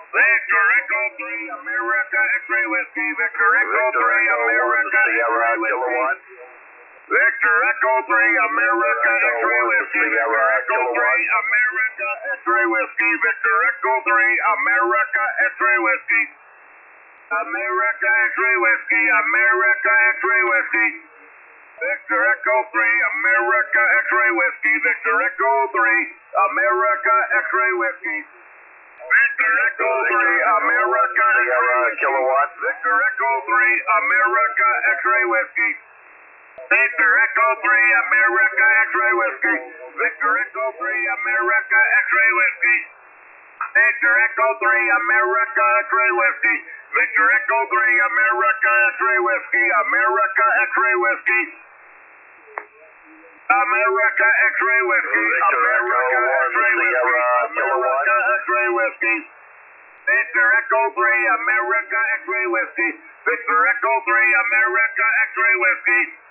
Victor Echo 3, America X-Ray Whiskey. Victor Echo 3, America X-Ray Whiskey. Victor Echo 3, America X-Ray Whiskey. Victor Echo 3, America X-Ray Whiskey. Victor Echo 3, America X-Ray Whiskey. America X-Ray Whiskey. America X-Ray Whiskey. Victor Echo 3, America X-Ray Whiskey. Victor Echo 3, America X-Ray Whiskey. Victor Echo 3, America X-Ray Kilowatt. Victor Echo 3, America X-Ray Whiskey. Victor Echo 3, America X-Ray Whiskey. Victor Echo 3, America X-Ray Whiskey. Victor Echo 3, America X-Ray Whiskey. Victor Echo 3, America X-Ray Whiskey. America X-Ray Whiskey. America X-Ray Whiskey. America X-Ray Whiskey. America X-Ray Whiskey. Victor Echo 3, America X-Ray Whiskey. Victor Echo 3, America X-Ray Whiskey.